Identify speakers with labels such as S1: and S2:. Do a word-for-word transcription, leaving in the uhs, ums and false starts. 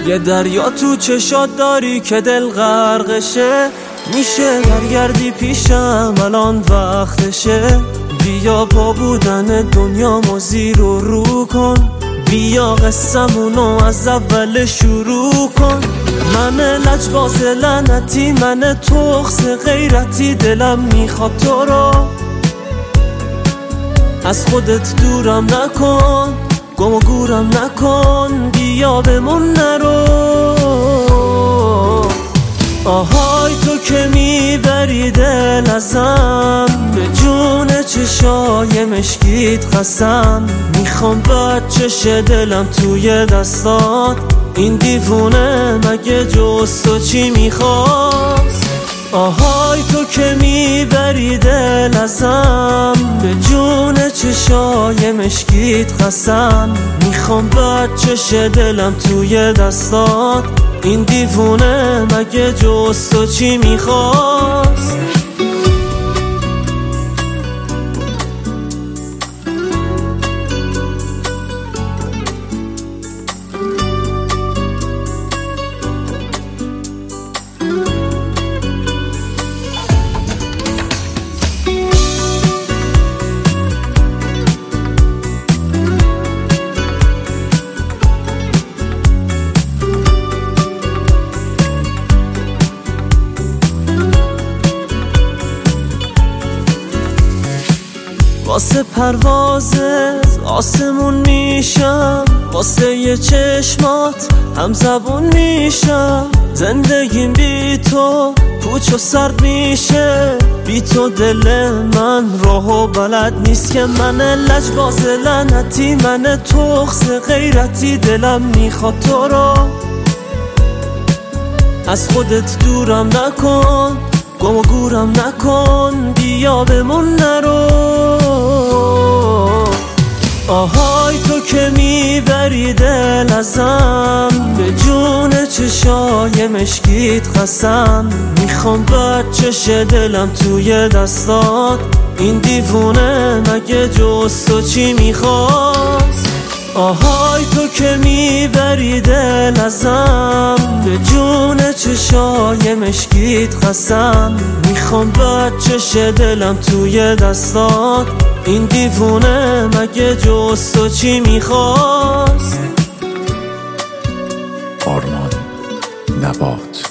S1: یه دریا تو چشات داری که دل غرقشه، میشه برگردی پیشم الان وقتشه. بیا با بودن دنیا ما زیر و رو کن، بیا قصمونو از اول شروع کن. من لجباز لعنتی، من تخص غیرتی، دلم میخواد تو رو از خودت دورم نکن، گم و گورم نکن، بیا بمون نرو. آهای تو که میبری دل ازم، به جون چشای مشکیت قسم. میخوام بچش دلم توی دستات، این دیوونه مگه جز تو چی میخواست؟ آهای تو که میبری دل ازم، به جون چشای مشکیت قسم. میخوام بچش دلم توی دستات، این دیوونه مگه جز تو چی میخواست؟ واسه پروازت آسمون میشم، واسه یه چشمات هم زبون میشم. زندگیم بی تو پوچ و سرد میشه، بی تو دل من راه و بلد نیست. که من لجباز لعنتی، من تخص غیرتی، دلم میخواد تو رو از خودت دورم نکن، گم و گورم نکن، بیا بمون نرو. آهای تو که میبری دل ازم، به جون چشای مشکیت قسم. میخوام بچش دلم توی دستات، این دیوونه مگه جز تو چی میخواست؟ آهای تو که میبری دل ازم، به جون چشای مشکیت قسم. میخوام بچش دلم توی دستات، این دیوونه مگه جز تو چی میخواست؟
S2: آرمان نبات.